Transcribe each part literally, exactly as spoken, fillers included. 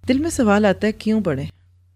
دل میں سوال آتا ہے کیوں پڑھیں؟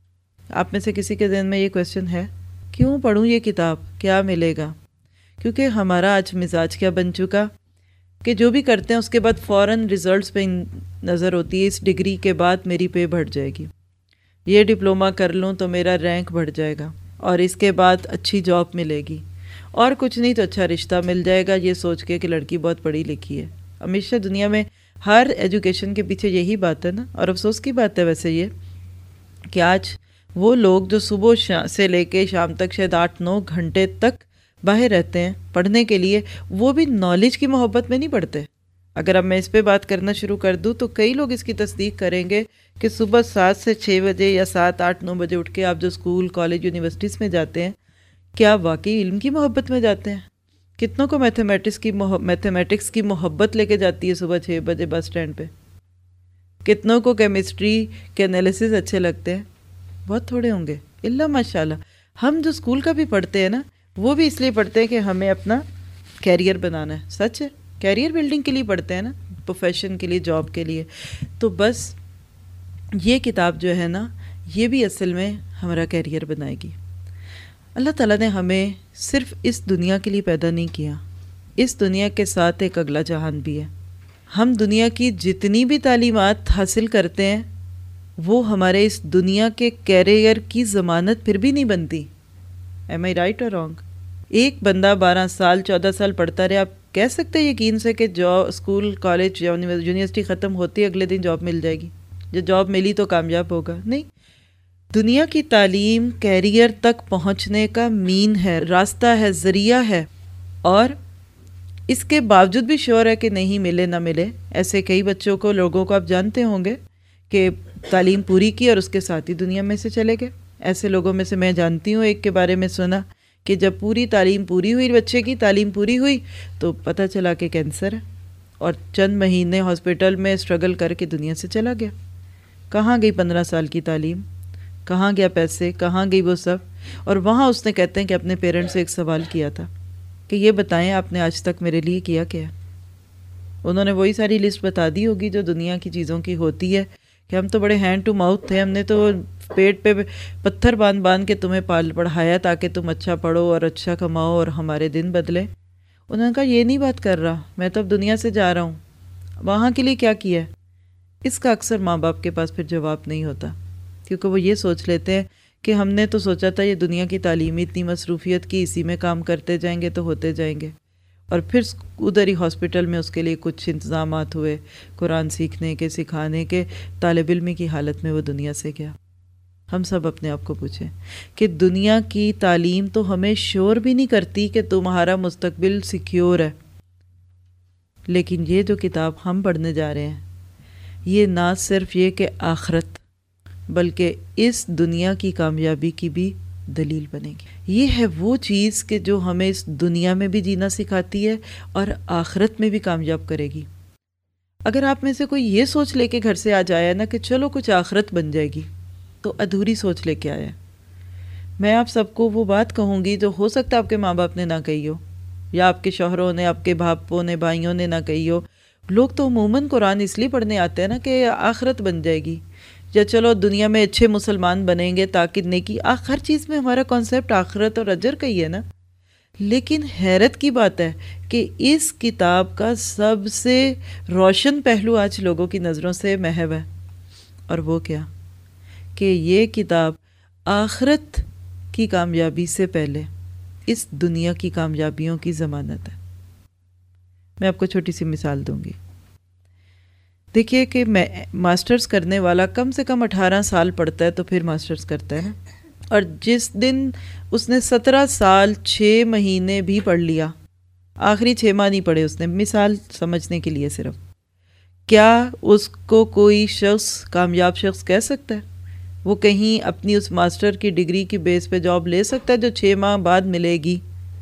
آپ میں سے کسی کے ذہن میں یہ کویسچن ہے؟ کیوں پڑھوں یہ کتاب؟ کیا ملے گا؟ کیونکہ ہمارا آج مزاج کیا بن چکا کہ جو بھی کرتے ہیں اس کے بعد فوراً ریزلٹس پہ نظر ہوتی ہے. اس ڈگری کے بعد میری پے بڑھ جائے گی، یہ ڈپلومہ کر لوں تو میرا رینک بڑھ جائے گا، اور اس کے بعد اچھی جاب ملے گی، اور کچھ نہیں تو اچھا رشتہ مل جائے گا، یہ سوچ کے کہ لڑکی بہت پڑھی لکھی ہے. ہمیشہ دنیا میں ہر ایجوکیشن کے پیچھے یہی بات ہے نا. اور افسوس کی بات ہے ویسے یہ کہ آج وہ لوگ جو صبح سے لے کے شام تک شاید آٹھ نو گھنٹے تک باہر رہتے ہیں پڑھنے کے لیے، وہ بھی نالج کی محبت میں نہیں پڑھتے. اگر اب میں اس پہ بات کرنا شروع کر دوں تو کئی لوگ اس کی تصدیق کریں گے کہ صبح سات سے چھ بجے یا سات آٹھ نو بجے اٹھ کے آپ جو اسکول کالج یونیورسٹیز میں جاتے ہیں، کیا واقعی علم کی محبت میں جاتے ہیں؟ کتنوں کو میتھمیٹکس کی میتھمیٹکس کی محبت لے کے جاتی ہے صبح چھ بجے بس اسٹینڈ پہ؟ کتنوں کو کیمسٹری کے انالیسز اچھے لگتے ہیں؟ بہت تھوڑے ہوں گے، الا ماشاء اللہ. ہم جو اسکول کا بھی پڑھتے ہیں نا، وہ بھی اس لیے پڑھتے ہیں کہ ہمیں اپنا کیریئر بنانا ہے. سچ ہے، کیریئر بلڈنگ کے لیے پڑھتے ہیں نا، پروفیشن کے لیے، جاب کے لیے. تو بس یہ کتاب جو ہے نا، یہ بھی اصل میں ہمارا کیریئر بنائے گی. اللہ تعالیٰ نے ہمیں صرف اس دنیا کے لیے پیدا نہیں کیا، اس دنیا کے ساتھ ایک اگلا جہان بھی ہے. ہم دنیا کی جتنی بھی تعلیمات حاصل کرتے ہیں وہ ہمارے اس دنیا کے کیریئر کی ضمانت پھر بھی نہیں بنتی. ایم آئی رائٹ اور رانگ؟ ایک بندہ بارہ سال چودہ سال پڑھتا رہے، آپ کہہ سکتے ہیں یقین سے کہ جو اسکول کالج یا یونیورسٹی ختم ہوتی ہے اگلے دن جاب مل جائے گی، جو جاب ملی تو کامیاب ہوگا؟ نہیں. دنیا کی تعلیم کیریئر تک پہنچنے کا مین ہے، راستہ ہے، ذریعہ ہے. اور اس کے باوجود بھی شور ہے کہ نہیں ملے نہ ملے. ایسے کئی بچوں کو، لوگوں کو آپ جانتے ہوں گے کہ تعلیم پوری کی اور اس کے ساتھ ہی دنیا میں سے چلے گئے. ایسے لوگوں میں سے میں جانتی ہوں. ایک کے بارے میں سنا کہ جب پوری تعلیم پوری ہوئی، بچے کی تعلیم پوری ہوئی، تو پتہ چلا کہ کینسر ہے، اور چند مہینے ہاسپٹل میں اسٹرگل کر کے دنیا سے چلا گیا. کہاں گئی پندرہ سال کی تعلیم؟ کہاں گیا پیسے؟ کہاں گئی وہ سب؟ اور وہاں اس نے کہتے ہیں کہ اپنے پیرنٹس سے ایک سوال کیا تھا کہ یہ بتائیں آپ نے آج تک میرے لیے کیا کیا؟ انہوں نے وہی ساری لسٹ بتا دی ہوگی جو دنیا کی چیزوں کی ہوتی ہے کہ ہم تو بڑے ہینڈ ٹو ماؤتھ تھے، ہم نے تو پیٹ پہ پتھر باندھ باندھ کے تمہیں پال پڑھایا تاکہ تم اچھا پڑھو اور اچھا کماؤ اور ہمارے دن بدلے. انہوں نے کہا یہ نہیں بات کر رہا، میں تو اب دنیا سے جا رہا ہوں. وہاں کے لیے کیا کیا ہے؟ اس کا اکثر ماں باپ کے پاس پھر جواب نہیں ہوتا، کیونکہ وہ یہ سوچ لیتے ہیں کہ ہم نے تو سوچا تھا یہ دنیا کی تعلیمی اتنی مصروفیت کی، اسی میں کام کرتے جائیں گے تو ہوتے جائیں گے. اور پھر ادھر ہی ہاسپٹل میں اس کے لیے کچھ انتظامات ہوئے قرآن سیکھنے کے، سکھانے کے، طالب علمی کی حالت میں وہ دنیا سے گیا. ہم سب اپنے آپ کو پوچھیں کہ دنیا کی تعلیم تو ہمیں شور بھی نہیں کرتی کہ تمہارا مستقبل سیکیور ہے. لیکن یہ جو کتاب ہم پڑھنے جا رہے ہیں، یہ نہ صرف یہ کہ آخرت بلکہ اس دنیا کی کامیابی کی بھی دلیل بنے گی. یہ ہے وہ چیز کہ جو ہمیں اس دنیا میں بھی جینا سکھاتی ہے اور آخرت میں بھی کامیاب کرے گی. اگر آپ میں سے کوئی یہ سوچ لے کے گھر سے آ جایا نا کہ چلو کچھ آخرت بن جائے گی، تو ادھوری سوچ لے کے آیا. میں آپ سب کو وہ بات کہوں گی جو ہو سکتا ہے آپ کے ماں باپ نے نہ کہی ہو، یا آپ کے شوہروں نے، آپ کے بھاپوں نے، بھائیوں نے نہ کہی ہو. لوگ تو عموماً قرآن اس لیے پڑھنے آتے ہیں نا کہ آخرت بن جائے گی، یا چلو دنیا میں اچھے مسلمان بنیں گے تاکہ نیکی. ہر چیز میں ہمارا کانسیپٹ آخرت اور اجر کا ہی ہے نا. لیکن حیرت کی بات ہے کہ اس کتاب کا سب سے روشن پہلو آج لوگوں کی نظروں سے محو ہے. اور وہ کیا؟ کہ یہ کتاب آخرت کی کامیابی سے پہلے اس دنیا کی کامیابیوں کی ضمانت ہے. میں آپ کو چھوٹی سی مثال دوں گی. دیکھیے کہ میں ماسٹرز کرنے والا کم سے کم اٹھارہ سال پڑھتا ہے تو پھر ماسٹرز کرتا ہے نا. اور جس دن اس نے سترہ سال چھ مہینے بھی پڑھ لیا، آخری چھ ماہ نہیں پڑھے اس نے، مثال سمجھنے کے لیے صرف، کیا اس کو کوئی شخص کامیاب شخص کہہ سکتا ہے؟ وہ کہیں اپنی اس ماسٹر کی ڈگری کی بیس پہ جاب لے سکتا ہے جو چھ ماہ بعد ملے گی؟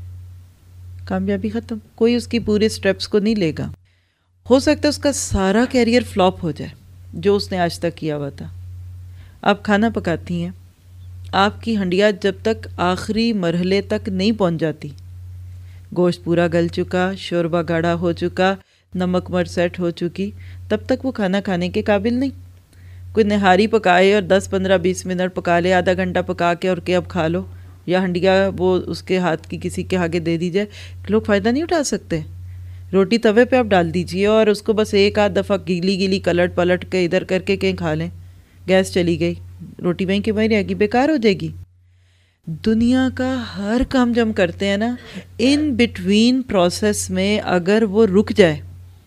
کامیابی ختم. کوئی اس کی پورے سٹیپس کو نہیں لے گا. ہو سکتا ہے اس کا سارا کیریئر فلاپ ہو جائے جو اس نے آج تک کیا ہوا تھا. آپ کھانا پکاتی ہیں، آپ کی ہنڈیا جب تک آخری مرحلے تک نہیں پہنچ جاتی، گوشت پورا گل چکا، شوربہ گاڑھا ہو چکا، نمک مرچ سیٹ ہو چکی، تب تک وہ کھانا کھانے کے قابل نہیں. کوئی نہاری پکائے اور دس پندرہ بیس منٹ پکا لے، آدھا گھنٹہ پکا کے اور کہ اب کھا لو، یا ہنڈیا وہ اس کے ہاتھ کی کسی کے آگے دے دی جائے، لوگ فائدہ نہیں اٹھا سکتے؟ روٹی توے پہ آپ ڈال دیجئے اور اس کو بس ایک آدھ دفعہ گیلی گیلی کلٹ پلٹ کے ادھر کر کے کہیں کھا لیں، گیس چلی گئی، روٹی وہیں کی وہیں رہے گی، بیکار ہو جائے گی۔ دنیا کا ہر کام جب ہم کرتے ہیں نا، ان بٹوین پروسیس میں اگر وہ رک جائے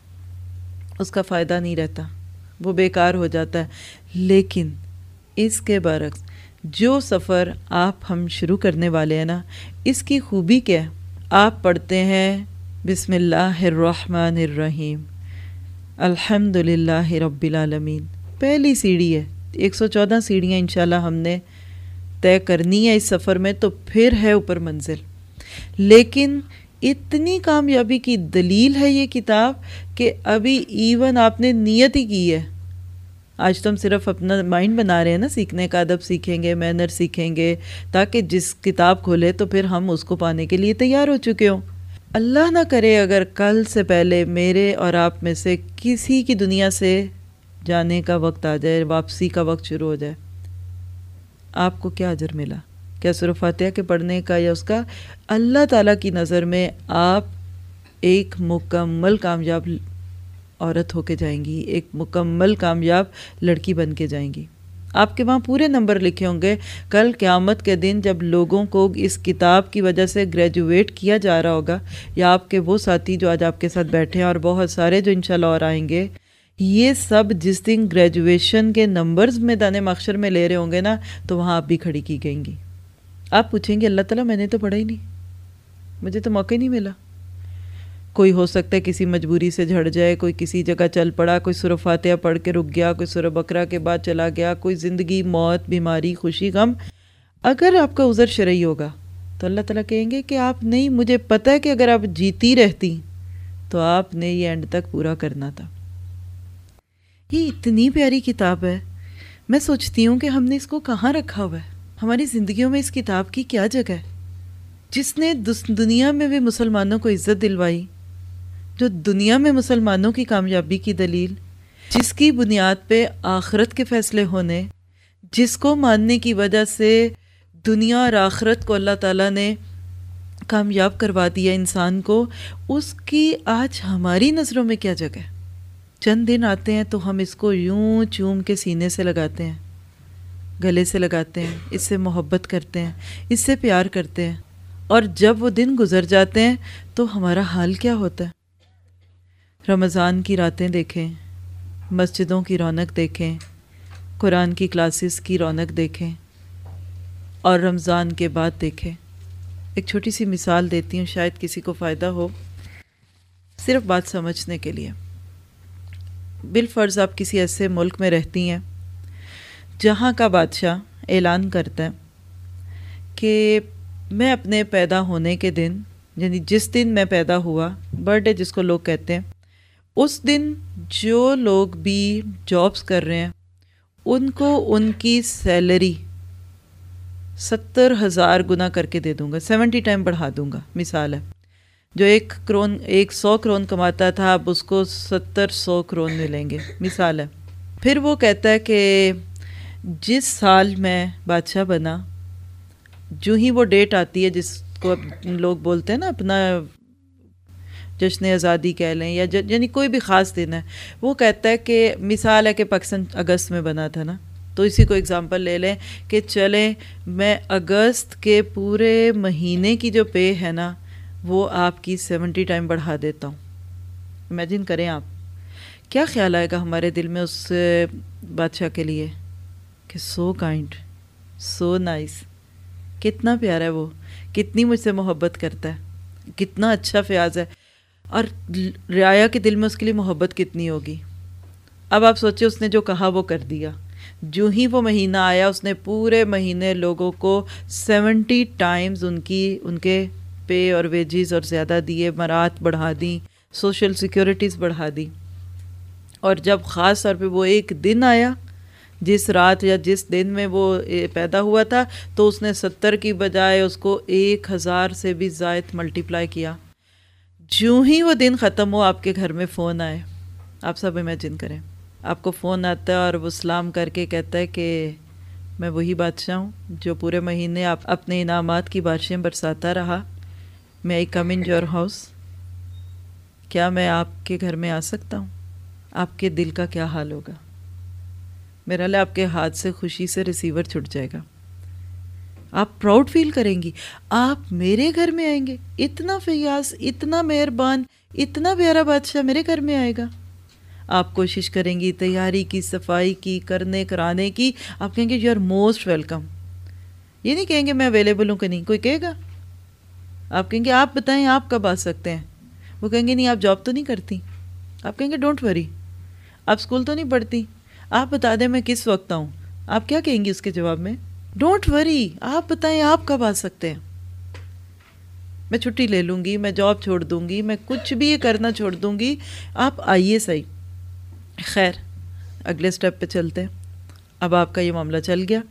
اس کا فائدہ نہیں رہتا، وہ بیکار ہو جاتا ہے۔ لیکن اس کے برعکس جو سفر آپ ہم شروع کرنے والے ہیں نا، اس کی خوبی کیا ہے؟ آپ پڑھتے ہیں بسم اللہ الرحمن الرحیم، الحمد للہ رب العالمین، پہلی سیڑھی ہے، ایک سو چودہ سیڑھیاں انشاءاللہ ہم نے طے کرنی ہے اس سفر میں، تو پھر ہے اوپر منزل۔ لیکن اتنی کامیابی کی دلیل ہے یہ کتاب کہ ابھی ایون آپ نے نیت ہی کی ہے۔ آج تو ہم صرف اپنا مائنڈ بنا رہے ہیں نا، سیکھنے کا ادب سیکھیں گے، مینر سیکھیں گے، تاکہ جس کتاب کھولے تو پھر ہم اس کو پانے کے لیے تیار ہو چکے ہوں۔ اللہ نہ کرے اگر کل سے پہلے میرے اور آپ میں سے کسی کی دنیا سے جانے کا وقت آ جائے، واپسی کا وقت شروع ہو جائے، آپ کو کیا اجر ملا؟ کیا سورہ فاتحہ کے پڑھنے کا یا اس کا؟ اللہ تعالیٰ کی نظر میں آپ ایک مکمل کامیاب عورت ہو کے جائیں گی، ایک مکمل کامیاب لڑکی بن کے جائیں گی۔ آپ کے وہاں پورے نمبر لکھے ہوں گے۔ کل قیامت کے دن جب لوگوں کو اس کتاب کی وجہ سے گریجویٹ کیا جا رہا ہوگا، یا آپ کے وہ ساتھی جو آج آپ کے ساتھ بیٹھے ہیں اور بہت سارے جو انشاءاللہ اور آئیں گے، یہ سب جس دن گریجویشن کے نمبرز میدان محشر میں لے رہے ہوں گے نا، تو وہاں آپ بھی کھڑی کی گئیں گی۔ آپ پوچھیں گے اللہ تعالیٰ میں نے تو پڑھا ہی نہیں، مجھے تو موقع ہی نہیں ملا۔ کوئی ہو سکتا ہے کسی مجبوری سے جھڑ جائے، کوئی کسی جگہ چل پڑا، کوئی سورہ فاتحہ پڑھ کے رک گیا، کوئی سورہ بقرہ کے بعد چلا گیا، کوئی زندگی، موت، بیماری، خوشی، غم۔ اگر آپ کا عذر شرعی ہوگا تو اللہ تعالیٰ کہیں گے کہ آپ نہیں، مجھے پتہ ہے کہ اگر آپ جیتی رہتی تو آپ نے یہ اینڈ تک پورا کرنا تھا۔ یہ اتنی پیاری کتاب ہے، میں سوچتی ہوں کہ ہم نے اس کو کہاں رکھا ہوا ہے؟ ہماری زندگیوں میں اس کتاب کی کیا جگہ ہے؟ جس نے دنیا میں بھی مسلمانوں کو عزت دلوائی، جو دنیا میں مسلمانوں کی کامیابی کی دلیل، جس کی بنیاد پہ آخرت کے فیصلے ہونے، جس کو ماننے کی وجہ سے دنیا اور آخرت کو اللہ تعالیٰ نے کامیاب کروا دیا انسان کو، اس کی آج ہماری نظروں میں کیا جگہ ہے؟ چند دن آتے ہیں تو ہم اس کو یوں چوم کے سینے سے لگاتے ہیں، گلے سے لگاتے ہیں، اس سے محبت کرتے ہیں، اس سے پیار کرتے ہیں، اور جب وہ دن گزر جاتے ہیں تو ہمارا حال کیا ہوتا ہے؟ رمضان کی راتیں دیکھیں، مسجدوں کی رونق دیکھیں، قرآن کی کلاسز کی رونق دیکھیں، اور رمضان کے بعد دیکھیں۔ ایک چھوٹی سی مثال دیتی ہوں، شاید کسی کو فائدہ ہو، صرف بات سمجھنے کے لیے۔ بالفرض آپ کسی ایسے ملک میں رہتی ہیں جہاں کا بادشاہ اعلان کرتا ہے کہ میں اپنے پیدا ہونے کے دن، یعنی جس دن میں پیدا ہوا، برتھ ڈے جس کو لوگ کہتے ہیں، اس دن جو لوگ بھی جابس کر رہے ہیں ان کو ان کی سیلری ستر ہزار گنا کر کے دے دوں گا، سیونٹی ٹائم بڑھا دوں گا۔ مثال ہے، جو ایک کرون ایک سو کرون کماتا تھا، اب اس کو ستر سو کرون ملیں گے، مثال ہے۔ پھر وہ کہتا ہے کہ جس سال میں بادشاہ بنا، جو ہی وہ ڈیٹ آتی ہے جس کو لوگ بولتے ہیں نا اپنا جشن آزادی کہہ لیں، یا یعنی کوئی بھی خاص دن ہے، وہ کہتا ہے کہ مثال ہے کہ پاکستان اگست میں بنا تھا نا، تو اسی کو اگزامپل لے لیں کہ چلیں میں اگست کے پورے مہینے کی جو پے ہے نا وہ آپ کی سیونٹی ٹائم بڑھا دیتا ہوں۔ امیجن کریں آپ، کیا خیال آئے گا ہمارے دل میں اس بادشاہ کے لیے کہ سو کائنڈ، سو نائس، کتنا پیارا ہے وہ، کتنی مجھ سے محبت کرتا ہے، کتنا اچھا فیاض ہے، اور رعایا کے دل میں اس کے لیے محبت کتنی ہوگی۔ اب آپ سوچیں اس نے جو کہا وہ کر دیا، جو ہی وہ مہینہ آیا اس نے پورے مہینے لوگوں کو سیونٹی ٹائمز ان کی ان کے پے اور ویجز اور زیادہ دیے، مرات بڑھا دیں، سوشل سیکیورٹیز بڑھا دی۔ اور جب خاص طور پہ وہ ایک دن آیا جس رات یا جس دن میں وہ پیدا ہوا تھا، تو اس نے ستر کی بجائے اس کو ایک ہزار سے بھی زائد ملٹیپلائی کیا۔ جو ہی وہ دن ختم ہو آپ کے گھر میں فون آئے، آپ سب امیجن کریں، آپ کو فون آتا ہے اور وہ سلام کر کے کہتا ہے کہ میں وہی بادشاہ ہوں جو پورے مہینے آپ اپنے انعامات کی بارشیں برساتا رہا. میں آئی کم ان یور ہاؤس. کیا میں آپ کے گھر میں آ سکتا ہوں؟ آپ کے دل کا کیا حال ہوگا؟ میرا لئے آپ کے ہاتھ سے خوشی سے ریسیور چھٹ جائے گا. آپ پراؤڈ فیل کریں گی آپ میرے گھر میں آئیں گے. اتنا فیاض، اتنا مہربان، اتنا پیارا بادشاہ میرے گھر میں آئے گا. آپ کوشش کریں گی تیاری کی، صفائی کی، کرنے کرانے کی. آپ کہیں گے یو آر موسٹ ویلکم. یہ نہیں کہیں گے میں اویلیبل ہوں کہ نہیں. کوئی کہے گا؟ آپ کہیں گے آپ بتائیں آپ کب آ سکتے ہیں. وہ کہیں گے نہیں آپ جاب تو نہیں کرتی. آپ کہیں گے ڈونٹ وری. آپ اسکول تو نہیں پڑھتی. آپ بتا دیں میں کس وقت آؤں. آپ کیا کہیں گی اس کے جواب میں؟ Don't worry. آپ بتائیں آپ کب آ سکتے ہیں. میں چھٹی لے لوں گی، میں جاب چھوڑ دوں گی، میں کچھ بھی یہ کرنا چھوڑ دوں گی. آپ آئیے صحیح. خیر اگلے سٹیپ پہ چلتے ہیں. اب آپ کا یہ معاملہ چل گیا.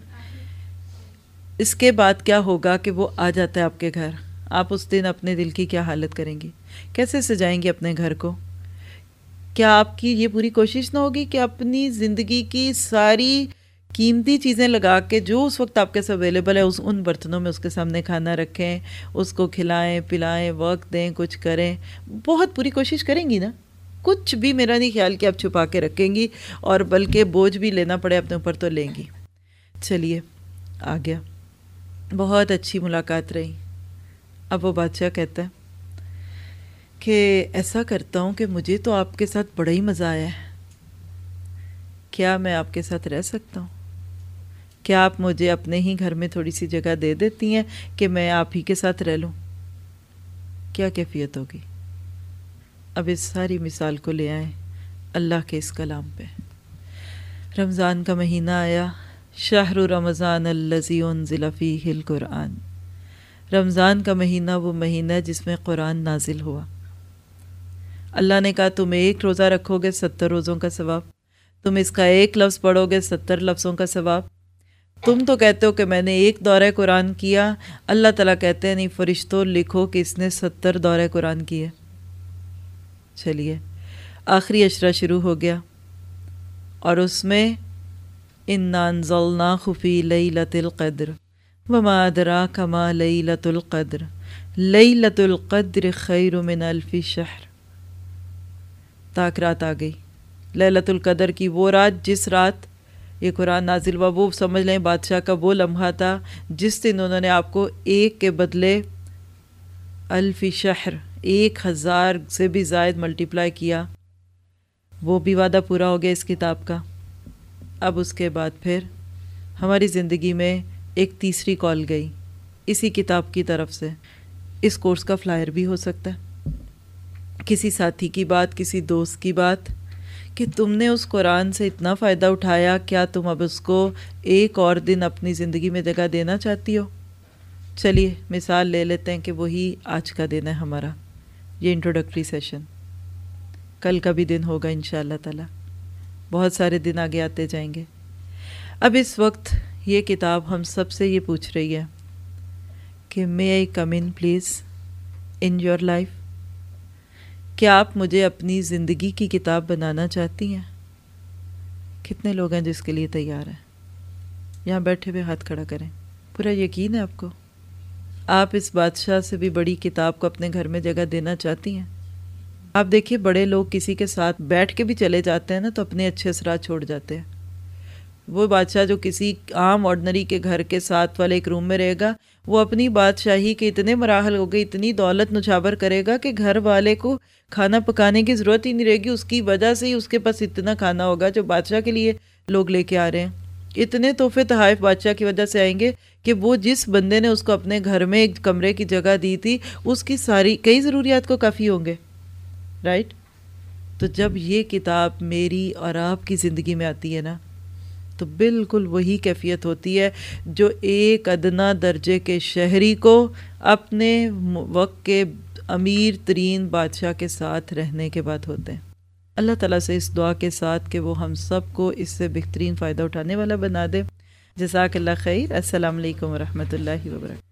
اس کے بعد کیا ہوگا کہ وہ آ جاتا ہے آپ کے گھر. آپ اس دن اپنے دل کی کیا حالت کریں گی؟ کیسے سجائیں گے اپنے گھر کو؟ کیا آپ کی یہ پوری کوشش نہ ہوگی کہ اپنی زندگی کی ساری قیمتی چیزیں لگا کے جو اس وقت آپ کے ساتھ اویلیبل ہے اس ان برتنوں میں اس کے سامنے کھانا رکھیں، اس کو کھلائیں پلائیں، وقت دیں، کچھ کریں؟ بہت پوری کوشش کریں گی نا. کچھ بھی میرا نہیں خیال کہ آپ چھپا کے رکھیں گی، اور بلکہ بوجھ بھی لینا پڑے اپنے اوپر تو لیں گی. چلیے آ گیا. بہت اچھی ملاقات رہی. اب وہ بادشاہ کہتا ہے کہ ایسا کرتا ہوں کہ مجھے تو آپ کے ساتھ بڑا ہی مزہ آیا ہے. کیا میں آپ کے ساتھ رہ سکتا ہوں؟ کیا آپ مجھے اپنے ہی گھر میں تھوڑی سی جگہ دے دیتی ہیں کہ میں آپ ہی کے ساتھ رہ لوں؟ کیا کیفیت ہوگی؟ اب اس ساری مثال کو لے آئیں اللہ کے اس کلام پہ. رمضان کا مہینہ آیا. شہر رمضان الذی انزل فیہ القرآن. رمضان کا مہینہ وہ مہینہ ہے جس میں قرآن نازل ہوا. اللہ نے کہا تم ایک روزہ رکھو گے ستر روزوں کا ثواب، تم اس کا ایک لفظ پڑھو گے ستر لفظوں کا ثواب. تم تو کہتے ہو کہ میں نے ایک دورہ قرآن کیا. اللہ تعالیٰ کہتے ہیں نہیں فرشتوں لکھو کہ اس نے ستر دورہ قرآن کیے. چلیے آخری اشرہ شروع ہو گیا، اور اس میں اِنَّا أَنزَلْنَاهُ فِي لَيْلَةِ الْقَدْرِ وَمَا أَدْرَاكَ مَا لَيْلَةُ الْقَدْرِ لَيْلَةُ الْقَدْرِ خَيْرٌ مِنْ أَلْفِ شَهْرٍ. تاک رات آ گئی، لیلۃ القدر کی وہ رات جس رات یہ قرآن نازل ہوا. وہ سمجھ لیں بادشاہ کا وہ لمحہ تھا جس دن انہوں نے آپ کو ایک کے بدلے الف شہر، ایک ہزار سے بھی زائد ملٹیپلائی کیا. وہ بھی وعدہ پورا ہو گیا اس کتاب کا. اب اس کے بعد پھر ہماری زندگی میں ایک تیسری کال گئی اسی کتاب کی طرف سے. اس کورس کا فلائر بھی ہو سکتا ہے، کسی ساتھی کی بات، کسی دوست کی بات کہ تم نے اس قرآن سے اتنا فائدہ اٹھایا، کیا تم اب اس کو ایک اور دن اپنی زندگی میں جگہ دینا چاہتی ہو؟ چلیے مثال لے لیتے ہیں کہ وہی آج کا دن ہے ہمارا، یہ انٹروڈکٹری سیشن. کل کا بھی دن ہوگا انشاءاللہ تعالی. بہت سارے دن آگے آتے جائیں گے. اب اس وقت یہ کتاب ہم سب سے یہ پوچھ رہی ہے کہ may I come in please in your life. کیا آپ مجھے اپنی زندگی کی کتاب بنانا چاہتی ہیں؟ کتنے لوگ ہیں جس کے لیے تیار ہیں؟ یہاں بیٹھے ہوئے ہاتھ کھڑا کریں. پورا یقین ہے آپ کو آپ اس بادشاہ سے بھی بڑی کتاب کو اپنے گھر میں جگہ دینا چاہتی ہیں؟ آپ دیکھیے بڑے لوگ کسی کے ساتھ بیٹھ کے بھی چلے جاتے ہیں نا تو اپنے اچھے اثرات چھوڑ جاتے ہیں. وہ بادشاہ جو کسی عام آرڈنری کے گھر کے ساتھ والے ایک روم میں رہے گا، وہ اپنی بادشاہی کے اتنے مراحل ہو گئے، اتنی دولت نچھاور کرے گا کہ گھر والے کو کھانا پکانے کی ضرورت ہی نہیں رہے گی. اس کی وجہ سے ہی اس کے پاس اتنا کھانا ہوگا جو بادشاہ کے لیے لوگ لے کے آ رہے ہیں. اتنے تحفے تحائف بادشاہ کی وجہ سے آئیں گے کہ وہ جس بندے نے اس کو اپنے گھر میں ایک کمرے کی جگہ دی تھی اس کی ساری کئی ضروریات کو کافی ہوں گے. رائٹ؟ تو جب یہ کتاب میری اور آپ کی زندگی میں آتی ہے نا تو بالکل وہی کیفیت ہوتی ہے جو ایک ادنا درجے کے شہری کو اپنے وقت کے امیر ترین بادشاہ کے ساتھ رہنے کے بعد ہوتے ہیں. اللہ تعالیٰ سے اس دعا کے ساتھ کہ وہ ہم سب کو اس سے بہترین فائدہ اٹھانے والا بنا دے. جزاک اللہ خیر. السلام علیکم ورحمۃ اللہ وبرکاتہ.